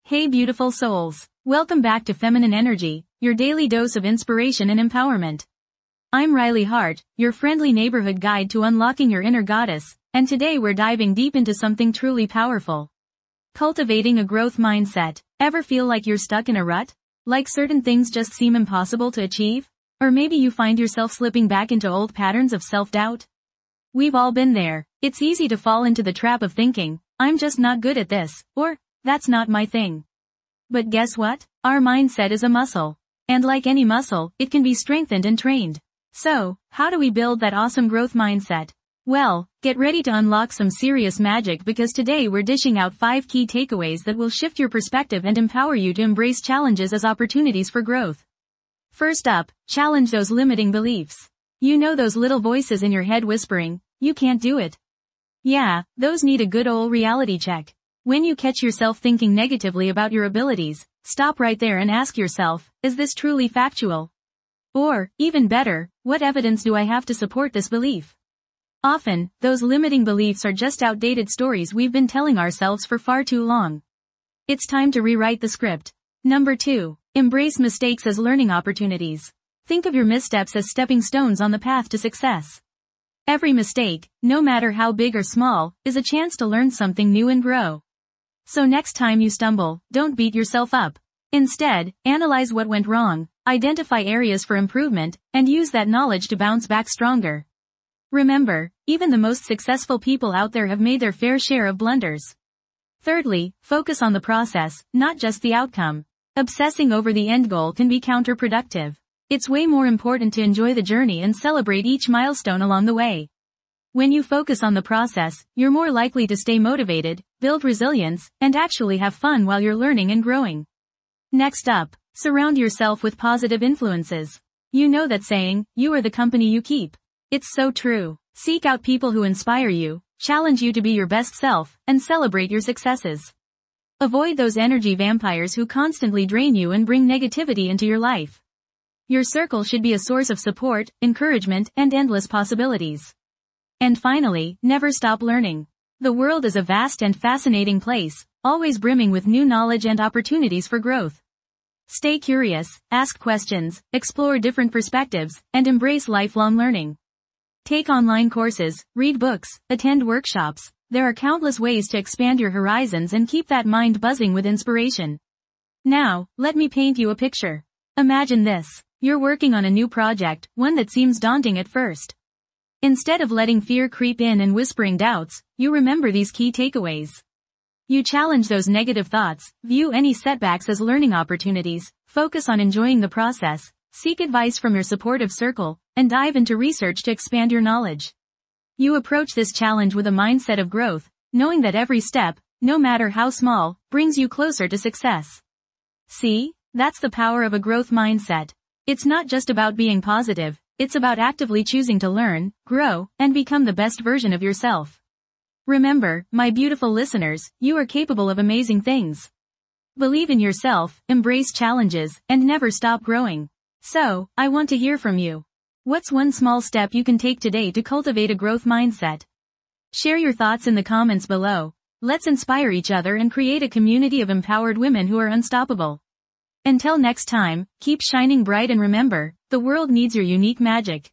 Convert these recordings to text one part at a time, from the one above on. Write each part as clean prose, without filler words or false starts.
Hey beautiful souls. Welcome back to Feminine Energy, your daily dose of inspiration and empowerment. I'm Riley Hart, your friendly neighborhood guide to unlocking your inner goddess, and today we're diving deep into something truly powerful. Cultivating a growth mindset. Ever feel like you're stuck in a rut? Like certain things just seem impossible to achieve? Or maybe you find yourself slipping back into old patterns of self-doubt? We've all been there. It's easy to fall into the trap of thinking, I'm just not good at this, or, that's not my thing. But guess what? Our mindset is a muscle. And like any muscle, it can be strengthened and trained. So, how do we build that awesome growth mindset? Well, get ready to unlock some serious magic because today we're dishing out 5 key takeaways that will shift your perspective and empower you to embrace challenges as opportunities for growth. First up, challenge those limiting beliefs. You know those little voices in your head whispering, you can't do it. Yeah, those need a good old reality check. When you catch yourself thinking negatively about your abilities, stop right there and ask yourself, is this truly factual? Or, even better, what evidence do I have to support this belief? Often, those limiting beliefs are just outdated stories we've been telling ourselves for far too long. It's time to rewrite the script. Number 2. Embrace mistakes as learning opportunities. Think of your missteps as stepping stones on the path to success. Every mistake, no matter how big or small, is a chance to learn something new and grow. So next time you stumble, don't beat yourself up. Instead, analyze what went wrong, identify areas for improvement, and use that knowledge to bounce back stronger. Remember, even the most successful people out there have made their fair share of blunders. Thirdly, focus on the process, not just the outcome. Obsessing over the end goal can be counterproductive. It's way more important to enjoy the journey and celebrate each milestone along the way. When you focus on the process, you're more likely to stay motivated, build resilience, and actually have fun while you're learning and growing. Next up, surround yourself with positive influences. You know that saying, you are the company you keep. It's so true. Seek out people who inspire you, challenge you to be your best self, and celebrate your successes. Avoid those energy vampires who constantly drain you and bring negativity into your life. Your circle should be a source of support, encouragement, and endless possibilities. And finally, never stop learning. The world is a vast and fascinating place, always brimming with new knowledge and opportunities for growth. Stay curious, ask questions, explore different perspectives, and embrace lifelong learning. Take online courses, read books, attend workshops. There are countless ways to expand your horizons and keep that mind buzzing with inspiration. Now, let me paint you a picture. Imagine this. You're working on a new project, one that seems daunting at first. Instead of letting fear creep in and whispering doubts, you remember these key takeaways. You challenge those negative thoughts, view any setbacks as learning opportunities, focus on enjoying the process, seek advice from your supportive circle, and dive into research to expand your knowledge. You approach this challenge with a mindset of growth, knowing that every step, no matter how small, brings you closer to success. See, that's the power of a growth mindset. It's not just about being positive, it's about actively choosing to learn, grow, and become the best version of yourself. Remember, my beautiful listeners, you are capable of amazing things. Believe in yourself, embrace challenges, and never stop growing. So, I want to hear from you. What's one small step you can take today to cultivate a growth mindset? Share your thoughts in the comments below. Let's inspire each other and create a community of empowered women who are unstoppable. Until next time, keep shining bright and remember, the world needs your unique magic.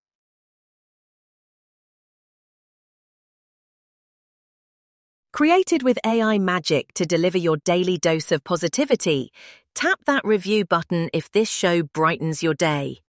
Created with AI magic to deliver your daily dose of positivity, tap that review button if this show brightens your day.